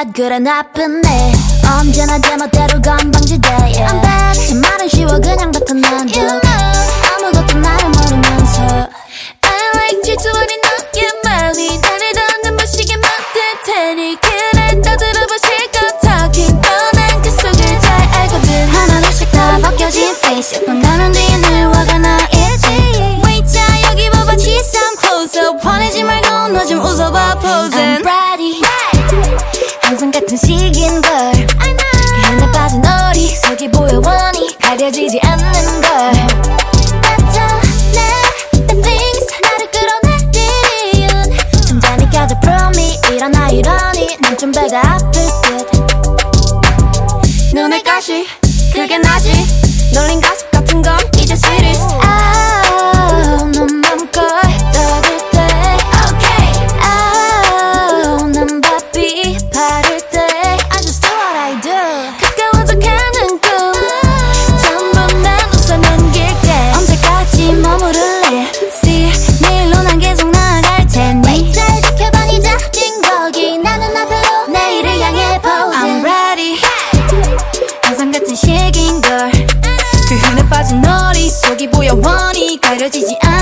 bad 그래 나쁜 애 언제나 제멋대로 건방지대 yeah. I'm bad 제 말은 쉬워 그냥 뱉어 난도 you know. 아무것도 나를 모르면서 I like 질투어린 너의 말이 나를 더 눈부시게 만들 테니 그래 떠들어봐 실컷 talking 뻔한 그 속을 잘 알거든 하나둘씩 다 벗겨진 face 몇 번 가면 뒤에 늘 화가 나 있지 Wait 여기 봐봐 cheese I'm closer 화내지 말고 너 좀 웃어봐 posing I'm ready 항상 같은 식인걸 I know 그 하나 빠진 너리 속이 보여 원히 가려지지 않는 걸 나타내 the things 나를 끌어내린 점점 느껴져 from me 일어나 이러니 난 좀 배가 아플 듯 눈을 가시 그게 나지 놀린 가슴 같은 건 이제 serious 눈 감고 떠들 때 okay 난 바삐 바를 때 I just do what I do 가까워져 가는 꿈 전부 난 웃어 넘길게 언제까지 머무를래 See 내일로 난 계속 나아갈 테니 잘 지켜봐 네 작진 거기 나는 앞으로 내일을 향해 posing I'm ready 항상 같은 식인걸 그 흔해 빠진 너리 속이 보여 원히 가려지지 않아